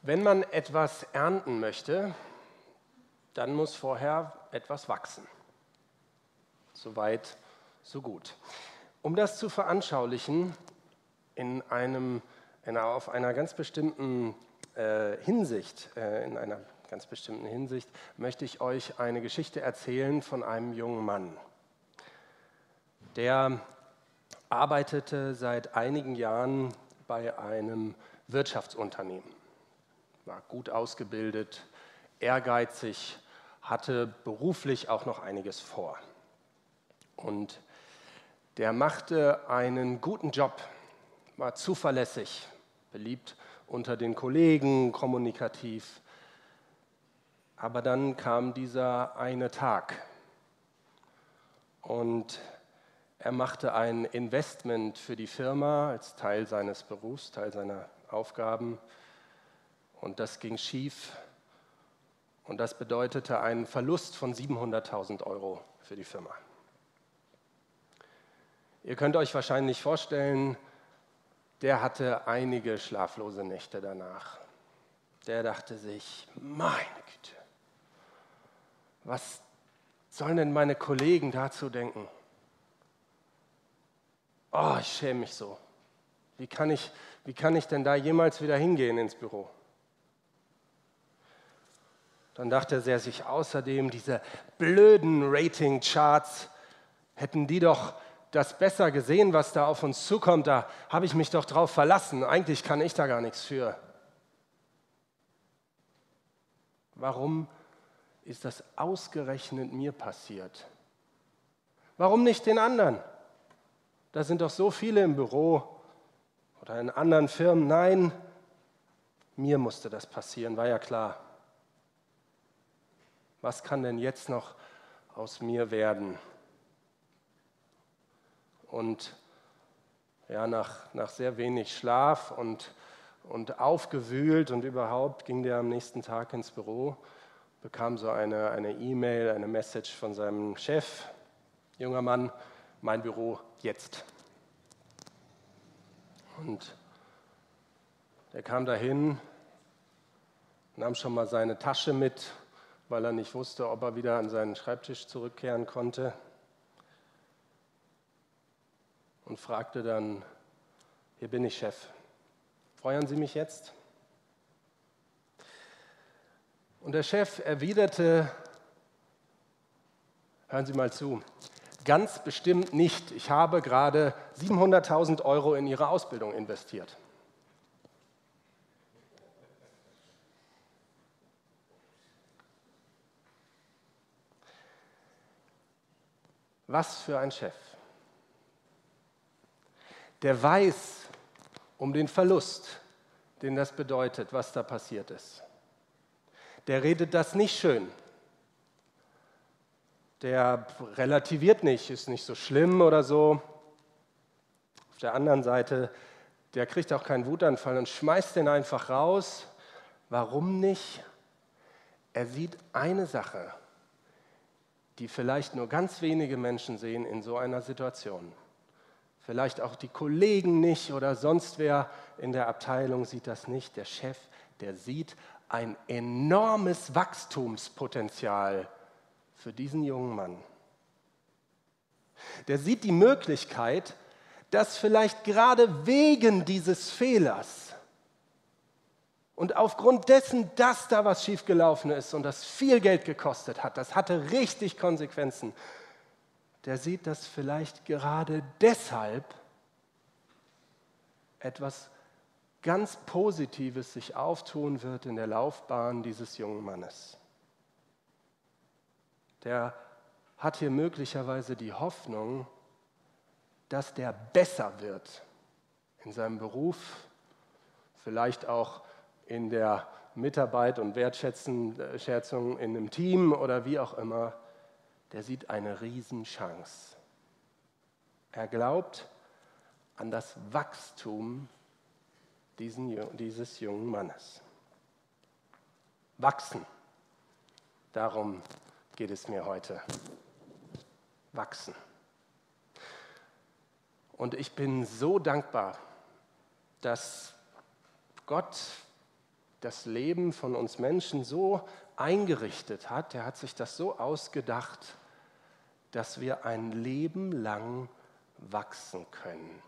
Wenn man etwas ernten möchte, dann muss vorher etwas wachsen. Soweit, so gut. Um das zu veranschaulichen, auf einer ganz bestimmten Hinsicht, möchte ich euch eine Geschichte erzählen von einem jungen Mann. Der arbeitete seit einigen Jahren bei einem Wirtschaftsunternehmen, war gut ausgebildet, ehrgeizig, hatte beruflich auch noch einiges vor. Und der machte einen guten Job, war zuverlässig, beliebt unter den Kollegen, kommunikativ. Aber dann kam dieser eine Tag und er machte ein Investment für die Firma als Teil seines Berufs, Teil seiner Aufgaben. Und das ging schief. Und das bedeutete einen Verlust von 700.000 € für die Firma. Ihr könnt euch wahrscheinlich vorstellen, der hatte einige schlaflose Nächte danach. Der dachte sich, meine Güte, was sollen denn meine Kollegen dazu denken? Oh, ich schäme mich so. Wie kann ich denn da jemals wieder hingehen ins Büro? Dann dachte er sich außerdem, diese blöden Rating-Charts, hätten die doch das besser gesehen, was da auf uns zukommt, da habe ich mich doch drauf verlassen. Eigentlich kann ich da gar nichts für. Warum ist das ausgerechnet mir passiert? Warum nicht den anderen? Da sind doch so viele im Büro oder in anderen Firmen. Nein, mir musste das passieren, war ja klar. Was kann denn jetzt noch aus mir werden? Und ja, nach sehr wenig Schlaf und aufgewühlt und überhaupt ging der am nächsten Tag ins Büro, bekam so eine E-Mail, eine Message von seinem Chef: Junger Mann, mein Büro jetzt. Und der kam dahin, nahm schon mal seine Tasche mit, weil er nicht wusste, ob er wieder an seinen Schreibtisch zurückkehren konnte. Und fragte dann: Hier bin ich, Chef. Feuern Sie mich jetzt? Und der Chef erwiderte: Hören Sie mal zu, ganz bestimmt nicht. Ich habe gerade 700.000 € in Ihre Ausbildung investiert. Was für ein Chef. Der weiß um den Verlust, den das bedeutet, was da passiert ist. Der redet das nicht schön. Der relativiert nicht, ist nicht so schlimm oder so. Auf der anderen Seite, der kriegt auch keinen Wutanfall und schmeißt den einfach raus. Warum nicht? Er sieht eine Sache, die vielleicht nur ganz wenige Menschen sehen in so einer Situation. Vielleicht auch die Kollegen nicht oder sonst wer in der Abteilung sieht das nicht. Der Chef, der sieht ein enormes Wachstumspotenzial für diesen jungen Mann. Der sieht die Möglichkeit, dass vielleicht gerade wegen dieses Fehlers und aufgrund dessen, dass da was schiefgelaufen ist und das viel Geld gekostet hat, das hatte richtig Konsequenzen, der sieht, dass vielleicht gerade deshalb etwas ganz Positives sich auftun wird in der Laufbahn dieses jungen Mannes. Der hat hier möglicherweise die Hoffnung, dass der besser wird in seinem Beruf, vielleicht auch in der Mitarbeit und Wertschätzung in einem Team oder wie auch immer. Der sieht eine Riesenchance. Er glaubt an das Wachstum dieses jungen Mannes. Wachsen, darum geht es mir heute. Wachsen. Und ich bin so dankbar, dass Gott, das Leben von uns Menschen so eingerichtet hat, der hat sich das so ausgedacht, dass wir ein Leben lang wachsen können.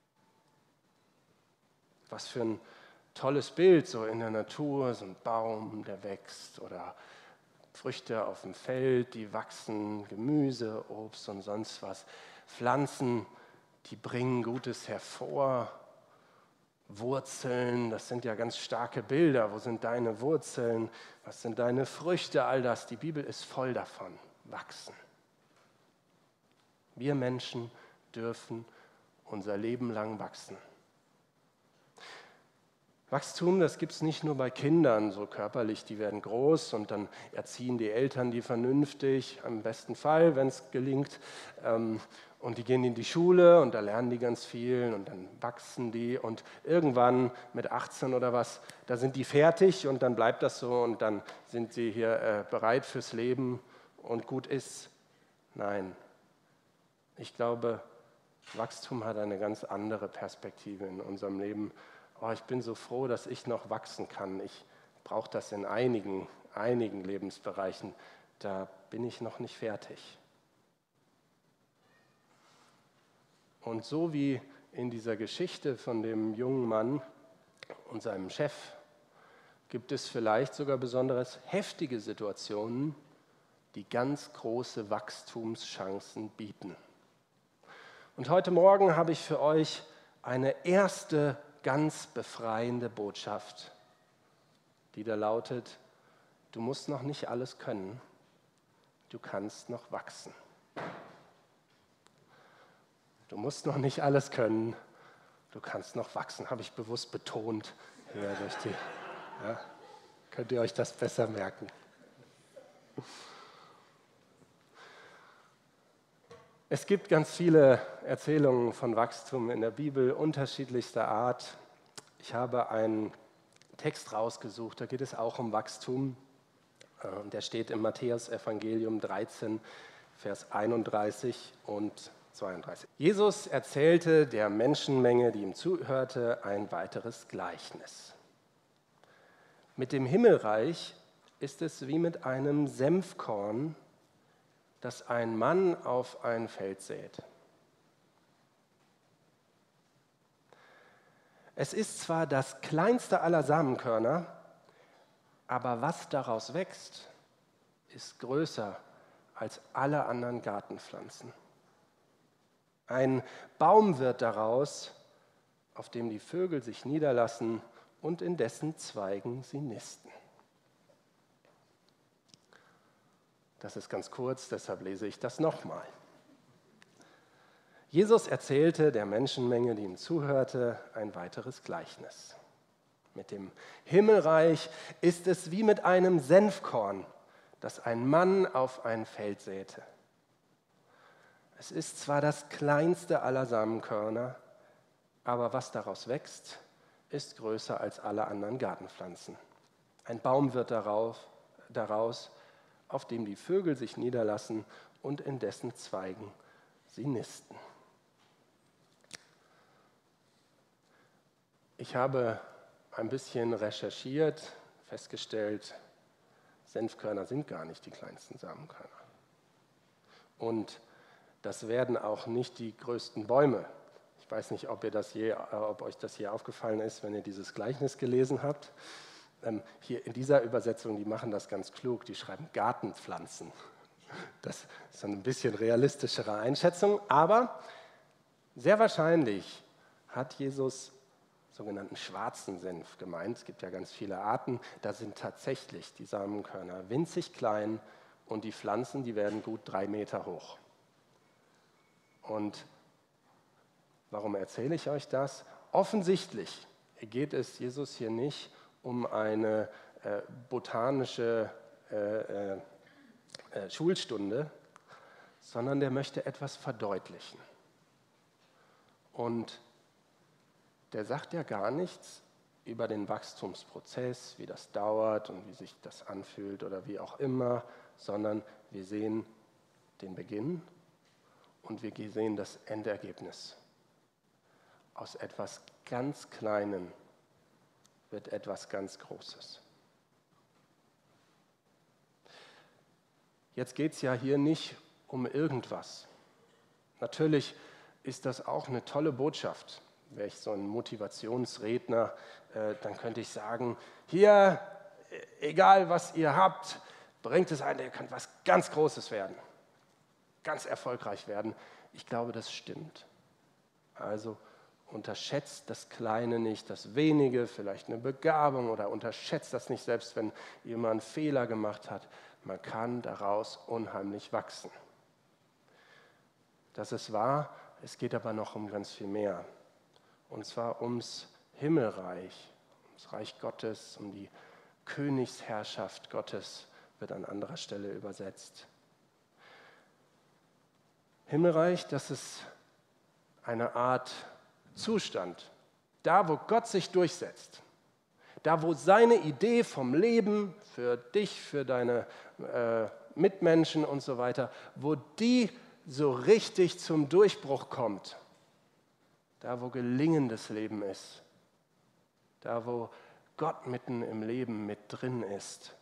Was für ein tolles Bild, so in der Natur, so ein Baum, der wächst oder Früchte auf dem Feld, die wachsen, Gemüse, Obst und sonst was. Pflanzen, die bringen Gutes hervor. Wurzeln, das sind ja ganz starke Bilder. Wo sind deine Wurzeln? Was sind deine Früchte? All das. Die Bibel ist voll davon. Wachsen. Wir Menschen dürfen unser Leben lang wachsen. Wachstum, das gibt es nicht nur bei Kindern, so körperlich, die werden groß und dann erziehen die Eltern die vernünftig, im besten Fall, wenn es gelingt. Und die gehen in die Schule und da lernen die ganz viel und dann wachsen die und irgendwann mit 18 oder was, da sind die fertig und dann bleibt das so und dann sind sie hier bereit fürs Leben und gut ist. Nein, ich glaube, Wachstum hat eine ganz andere Perspektive in unserem Leben. Oh, ich bin so froh, dass ich noch wachsen kann. Ich brauche das in einigen Lebensbereichen. Da bin ich noch nicht fertig. Und so wie in dieser Geschichte von dem jungen Mann und seinem Chef gibt es vielleicht sogar besonders heftige Situationen, die ganz große Wachstumschancen bieten. Und heute Morgen habe ich für euch eine erste ganz befreiende Botschaft, die da lautet: Du musst noch nicht alles können, du kannst noch wachsen. Du musst noch nicht alles können, du kannst noch wachsen, habe ich bewusst betont. Ja, könnt ihr euch das besser merken. Es gibt ganz viele Erzählungen von Wachstum in der Bibel, unterschiedlichster Art. Ich habe einen Text rausgesucht, da geht es auch um Wachstum. Der steht im Matthäus-Evangelium 13, Vers 31 und 32. Jesus erzählte der Menschenmenge, die ihm zuhörte, ein weiteres Gleichnis. Mit dem Himmelreich ist es wie mit einem Senfkorn, das ein Mann auf ein Feld sät. Es ist zwar das kleinste aller Samenkörner, aber was daraus wächst, ist größer als alle anderen Gartenpflanzen. Ein Baum wird daraus, auf dem die Vögel sich niederlassen und in dessen Zweigen sie nisten. Das ist ganz kurz, deshalb lese ich das nochmal. Jesus erzählte der Menschenmenge, die ihm zuhörte, ein weiteres Gleichnis. Mit dem Himmelreich ist es wie mit einem Senfkorn, das ein Mann auf ein Feld säte. Es ist zwar das kleinste aller Samenkörner, aber was daraus wächst, ist größer als alle anderen Gartenpflanzen. Ein Baum wird daraus, auf dem die Vögel sich niederlassen und in dessen Zweigen sie nisten. Ich habe ein bisschen recherchiert, festgestellt, Senfkörner sind gar nicht die kleinsten Samenkörner. Und das werden auch nicht die größten Bäume. Ich weiß nicht, ob euch das je aufgefallen ist, wenn ihr dieses Gleichnis gelesen habt. Hier in dieser Übersetzung, die machen das ganz klug, die schreiben Gartenpflanzen. Das ist eine bisschen realistischere Einschätzung, aber sehr wahrscheinlich hat Jesus sogenannten schwarzen Senf gemeint. Es gibt ja ganz viele Arten, da sind tatsächlich die Samenkörner winzig klein und die Pflanzen, die werden gut 3 Meter hoch. Und warum erzähle ich euch das? Offensichtlich geht es Jesus hier nicht um eine botanische Schulstunde, sondern der möchte etwas verdeutlichen. Und der sagt ja gar nichts über den Wachstumsprozess, wie das dauert und wie sich das anfühlt oder wie auch immer, sondern wir sehen den Beginn und wir sehen das Endergebnis. Aus etwas ganz Kleinem wird etwas ganz Großes. Jetzt geht es ja hier nicht um irgendwas. Natürlich ist das auch eine tolle Botschaft. Wäre ich so ein Motivationsredner, dann könnte ich sagen, hier, egal was ihr habt, bringt es ein, ihr könnt was ganz Großes werden, ganz erfolgreich werden. Ich glaube, das stimmt. Also unterschätzt das Kleine nicht, das Wenige, vielleicht eine Begabung oder unterschätzt das nicht, selbst wenn jemand einen Fehler gemacht hat. Man kann daraus unheimlich wachsen. Das ist wahr, es geht aber noch um ganz viel mehr. Und zwar ums Himmelreich, ums Reich Gottes, um die Königsherrschaft Gottes, wird an anderer Stelle übersetzt. Himmelreich, das ist eine Art Zustand, da wo Gott sich durchsetzt, da wo seine Idee vom Leben für dich, für deine Mitmenschen und so weiter, wo die so richtig zum Durchbruch kommt, da wo gelingendes Leben ist, da wo Gott mitten im Leben mit drin ist,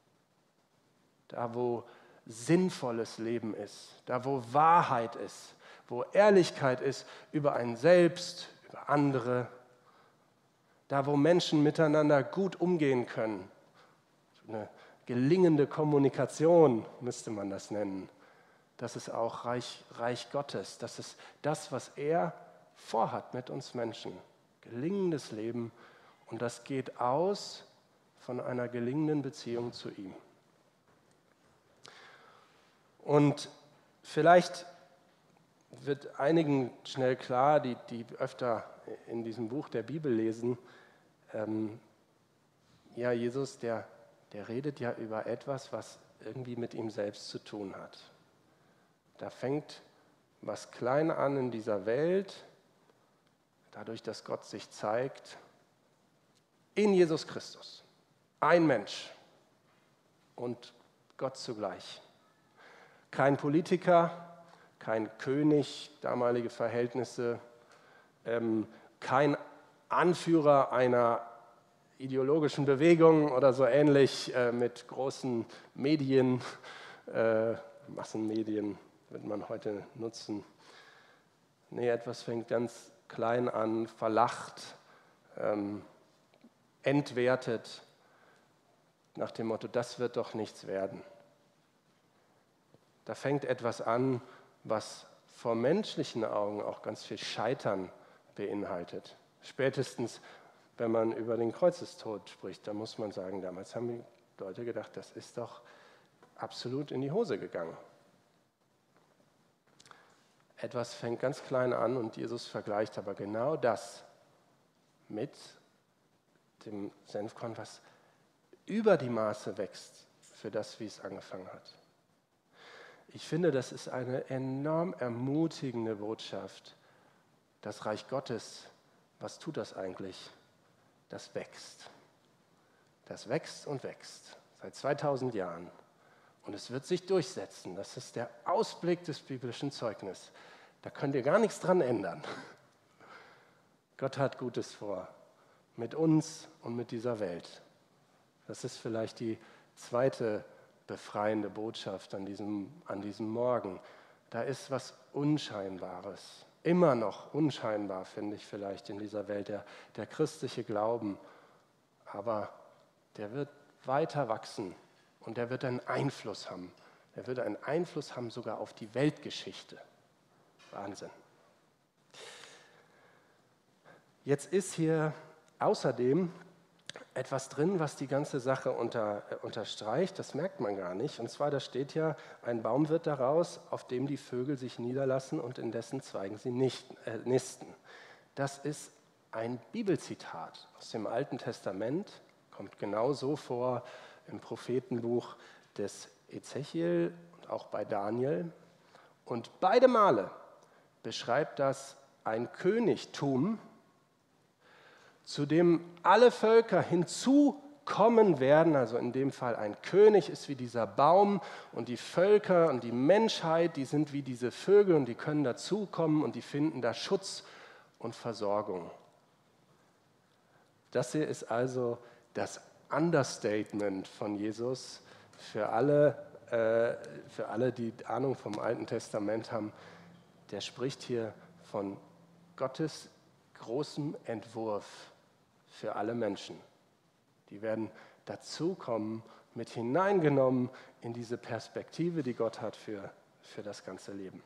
da wo sinnvolles Leben ist, da wo Wahrheit ist, wo Ehrlichkeit ist über ein Selbst, über andere, da wo Menschen miteinander gut umgehen können. Eine gelingende Kommunikation müsste man das nennen. Das ist auch Reich Gottes. Das ist das, was er vorhat mit uns Menschen. Gelingendes Leben, und das geht aus von einer gelingenden Beziehung zu ihm. Und vielleicht wird einigen schnell klar, die öfter in diesem Buch der Bibel lesen, ja, Jesus, der redet ja über etwas, was irgendwie mit ihm selbst zu tun hat. Da fängt was klein an in dieser Welt, dadurch, dass Gott sich zeigt, in Jesus Christus. Ein Mensch und Gott zugleich. Kein Politiker, kein König, damalige Verhältnisse, kein Anführer einer ideologischen Bewegung oder so ähnlich mit großen Medien, Massenmedien wird man heute nutzen. Nee, etwas fängt ganz klein an, verlacht, entwertet, nach dem Motto, das wird doch nichts werden. Da fängt etwas an, was vor menschlichen Augen auch ganz viel Scheitern beinhaltet. Spätestens, wenn man über den Kreuzestod spricht, da muss man sagen, damals haben die Leute gedacht, das ist doch absolut in die Hose gegangen. Etwas fängt ganz klein an und Jesus vergleicht aber genau das mit dem Senfkorn, was über die Maße wächst für das, wie es angefangen hat. Ich finde, das ist eine enorm ermutigende Botschaft. Das Reich Gottes, was tut das eigentlich? Das wächst. Das wächst und wächst seit 2000 Jahren. Und es wird sich durchsetzen. Das ist der Ausblick des biblischen Zeugnisses. Da könnt ihr gar nichts dran ändern. Gott hat Gutes vor. Mit uns und mit dieser Welt. Das ist vielleicht die zweite befreiende Botschaft an diesem Morgen. Da ist was Unscheinbares. Immer noch unscheinbar, finde ich vielleicht in dieser Welt, der christliche Glauben. Aber der wird weiter wachsen. Und der wird einen Einfluss haben. Der wird einen Einfluss haben sogar auf die Weltgeschichte. Wahnsinn. Jetzt ist hier außerdem etwas drin, was die ganze Sache unterstreicht. Das merkt man gar nicht. Und zwar, da steht ja, ein Baum wird daraus, auf dem die Vögel sich niederlassen und in dessen Zweigen sie nisten. Das ist ein Bibelzitat aus dem Alten Testament. Kommt genau so vor im Prophetenbuch des Ezechiel und auch bei Daniel. Und beide Male beschreibt das ein Königtum, zu dem alle Völker hinzukommen werden. Also in dem Fall ein König ist wie dieser Baum und die Völker und die Menschheit, die sind wie diese Vögel und die können dazukommen und die finden da Schutz und Versorgung. Das hier ist also das Understatement von Jesus für alle, die Ahnung vom Alten Testament haben. Der spricht hier von Gottes großem Entwurf für alle Menschen. Die werden dazukommen, mit hineingenommen in diese Perspektive, die Gott hat für das ganze Leben.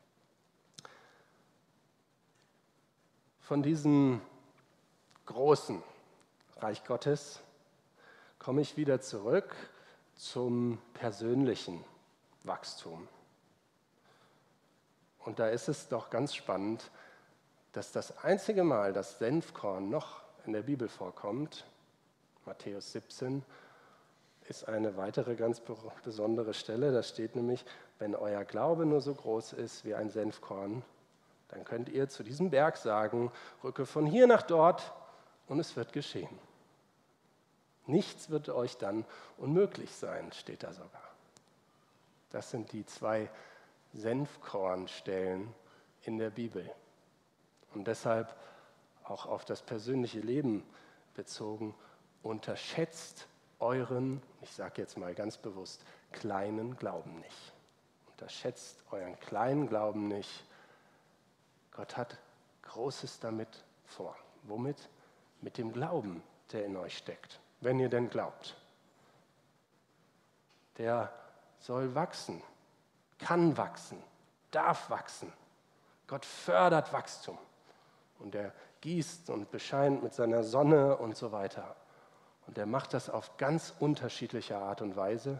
Von diesem großen Reich Gottes komme ich wieder zurück zum persönlichen Wachstum. Und da ist es doch ganz spannend, dass das einzige Mal das Senfkorn noch in der Bibel vorkommt, Matthäus 17, ist eine weitere ganz besondere Stelle. Da steht nämlich, wenn euer Glaube nur so groß ist wie ein Senfkorn, dann könnt ihr zu diesem Berg sagen, rücke von hier nach dort und es wird geschehen. Nichts wird euch dann unmöglich sein, steht da sogar. Das sind die 2 Senfkornstellen in der Bibel. Und deshalb auch auf das persönliche Leben bezogen, unterschätzt euren, ich sage jetzt mal ganz bewusst, kleinen Glauben nicht. Unterschätzt euren kleinen Glauben nicht. Gott hat Großes damit vor. Womit? Mit dem Glauben, der in euch steckt, wenn ihr denn glaubt. Der soll wachsen, kann wachsen, darf wachsen. Gott fördert Wachstum und er gießt und bescheint mit seiner Sonne und so weiter. Und er macht das auf ganz unterschiedliche Art und Weise.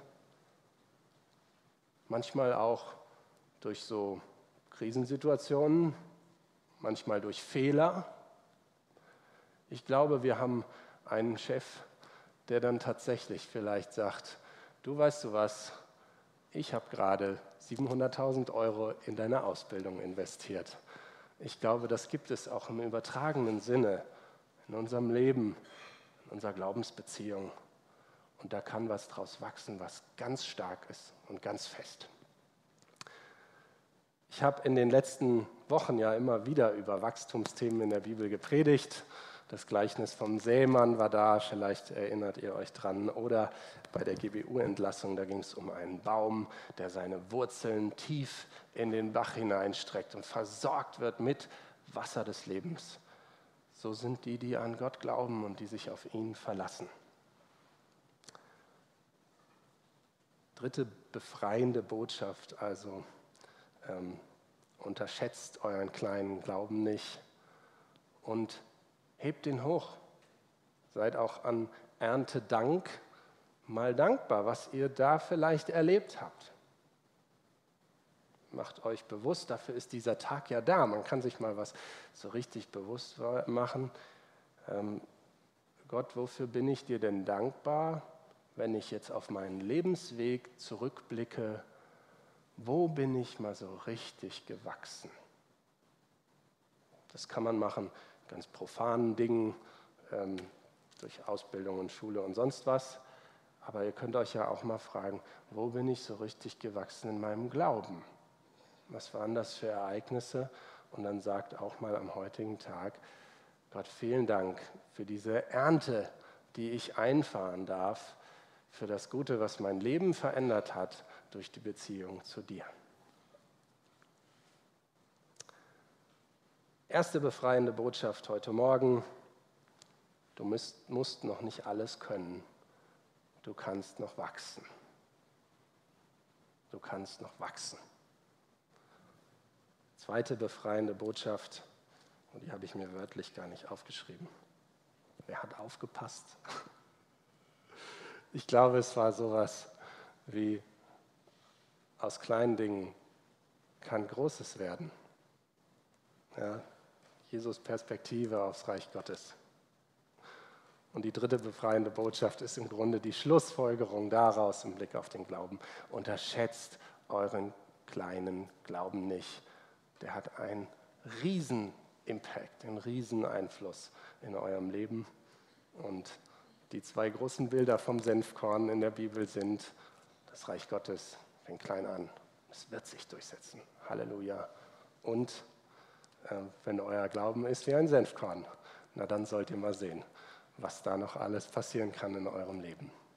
Manchmal auch durch so Krisensituationen, manchmal durch Fehler. Ich glaube, wir haben einen Chef, der dann tatsächlich vielleicht sagt, du weißt du was, ich habe gerade 700.000 Euro in deine Ausbildung investiert. Ich glaube, das gibt es auch im übertragenen Sinne in unserem Leben, in unserer Glaubensbeziehung. Und da kann was draus wachsen, was ganz stark ist und ganz fest. Ich habe in den letzten Wochen ja immer wieder über Wachstumsthemen in der Bibel gepredigt. Das Gleichnis vom Sämann war da, vielleicht erinnert ihr euch dran. Oder bei der GBU-Entlassung, da ging es um einen Baum, der seine Wurzeln tief in den Bach hineinstreckt und versorgt wird mit Wasser des Lebens. So sind die, die an Gott glauben und die sich auf ihn verlassen. Dritte befreiende Botschaft, also unterschätzt euren kleinen Glauben nicht und hebt ihn hoch. Seid auch an Erntedank mal dankbar, was ihr da vielleicht erlebt habt. Macht euch bewusst, dafür ist dieser Tag ja da. Man kann sich mal was so richtig bewusst machen. Gott, wofür bin ich dir denn dankbar, wenn ich jetzt auf meinen Lebensweg zurückblicke? Wo bin ich mal so richtig gewachsen? Das kann man machen, ganz profanen Dingen, durch Ausbildung und Schule und sonst was. Aber ihr könnt euch ja auch mal fragen, wo bin ich so richtig gewachsen in meinem Glauben? Was waren das für Ereignisse? Und dann sagt auch mal am heutigen Tag, Gott, vielen Dank für diese Ernte, die ich einfahren darf, für das Gute, was mein Leben verändert hat durch die Beziehung zu dir. Erste befreiende Botschaft heute Morgen, du musst noch nicht alles können, du kannst noch wachsen. Du kannst noch wachsen. Zweite befreiende Botschaft, und die habe ich mir wörtlich gar nicht aufgeschrieben. Wer hat aufgepasst? Ich glaube, es war sowas wie, aus kleinen Dingen kann Großes werden. Ja, Jesus' Perspektive aufs Reich Gottes. Und die dritte befreiende Botschaft ist im Grunde die Schlussfolgerung daraus im Blick auf den Glauben. Unterschätzt euren kleinen Glauben nicht. Der hat einen riesen Impact, einen riesen Einfluss in eurem Leben. Und die 2 großen Bilder vom Senfkorn in der Bibel sind, das Reich Gottes fängt klein an, es wird sich durchsetzen. Halleluja. Und wenn euer Glauben ist wie ein Senfkorn, na dann sollt ihr mal sehen, was da noch alles passieren kann in eurem Leben.